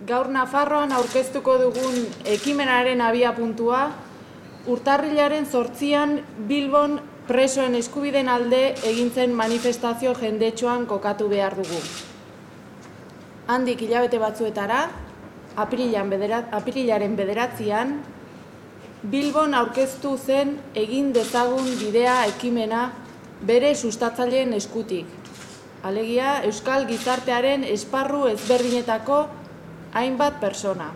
Gaur Nafarroan aurkeztuko dugun ekimenaren abiapuntua, urtarrilaren 8an Bilbon presoen eskubideen alde egintzen manifestazio jendetsuan kokatu behar dugu. Handik hilabete batzuetara, apirilaren 9an, Bilbon aurkeztu zen egin dezagun bidea ekimena bere sustatzaileen eskutik. Alegia, euskal gizartearen esparru ezberdinetako hainbat persona.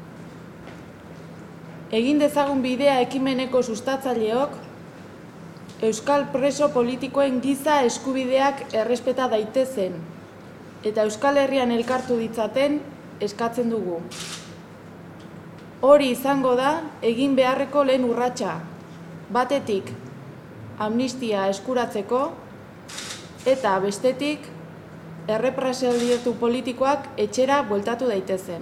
Egin dezagun bidea ekimeneko sustatzaileok, euskal preso politikoen giza eskubideak errespeta daitezen, eta Euskal Herrian elkartu ditzaten eskatzen dugu. Hori izango da egin beharreko lehen urratsa, batetik amnistia eskuratzeko, eta bestetik errepresaliatu politikoak etxera bueltatu daitezen.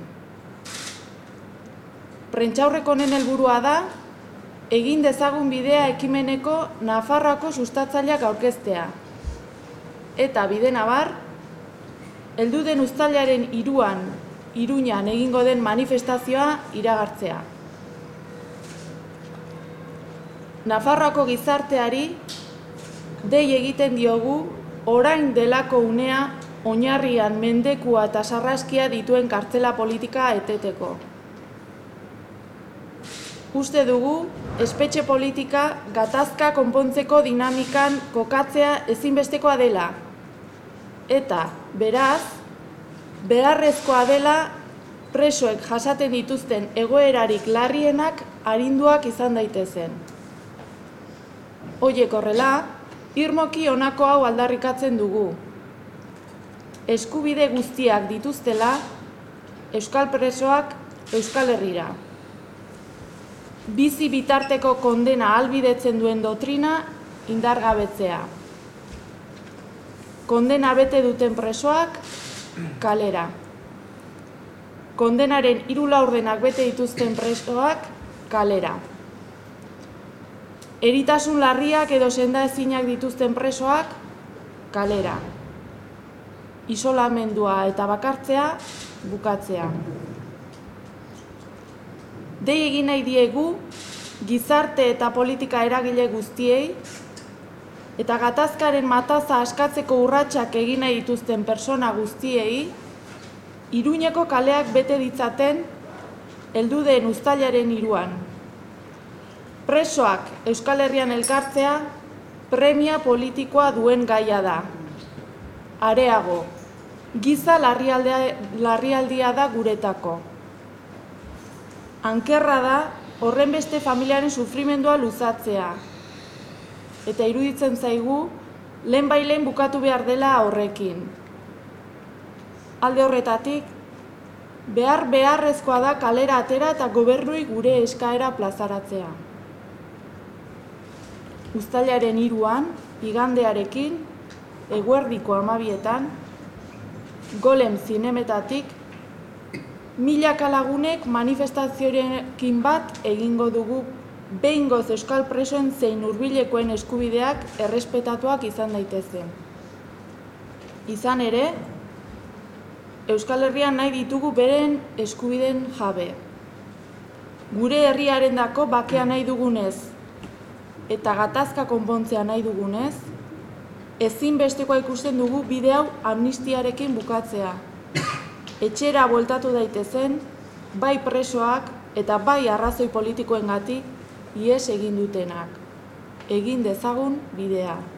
Prentsaurreko honen helburua da, egin dezagun bidea ekimeneko Nafarroako sustatzaileak aurkeztea. Eta bide nabar, heldu den uztailaren 3an Iruñan egingo den manifestazioa iragartzea. Nafarroako gizarteari dei egiten diogu orain delako unea oinarrian mendekua eta sarraskia dituen kartzela politika eteteko. Uste dugu, espetxe politika gatazka konpontzeko dinamikan kokatzea ezinbestekoa dela. Eta, beraz, beharrezkoa dela presoek jasaten dituzten egoerarik larrienak arinduak izan daitezen. Horiek horrela, irmoki honako hau aldarrikatzen dugu. Eskubide guztiak dituztela, euskal presoak Euskal Herrira. Bizi bitarteko kondena ahalbidetzen duen dotrina indargabetzea. Kondena bete duten presoak kalera. Kondenaren 3 laurdenak bete dituzten presoak kalera. Eritasun larriak edo sendaezinak dituzten presoak kalera. Isolamendua eta bakartzea bukatzea. Dei egin nahi diegu gizarte eta politika eragile guztiei eta gatazkaren mataza askatzeko urratsak egin nahi dituzten persona guztiei Iruñeko kaleak bete ditzaten heldu den uztailaren 3an. Presoak Euskal Herrian elkartzea premia politikoa duen gaia da. Areago, giza larrialdia da guretako. Ankerra da horrenbeste familiaren sufrimendua luzatzea. Eta iruditzen zaigu, lehenbailen bukatu behar dela horrekin. Alde horretatik, beharrezkoa da kalera atera eta gobernui gure eskaera plazaratzea. Uztailaren 3an, igandearekin, eguerdiko 12etan, Golem zinemetatik, milaka lagunek manifestazioarekin bat egingo dugu behingoz euskal presoen zein hurbilekoen eskubideak errespetatuak izan daitezen. Izan ere, Euskal Herrian nahi ditugu beren eskubideen jabe. Gure herriarendako bakea nahi dugunez eta gatazka konpontzea nahi dugunez, ezinbestekoa ikusten dugu bide hau amnistiarekin bukatzea. Etxera bueltatu daitezen, bai presoak eta bai arrazoi politikoengatik ihes egin dutenak. Egin dezagun bidea.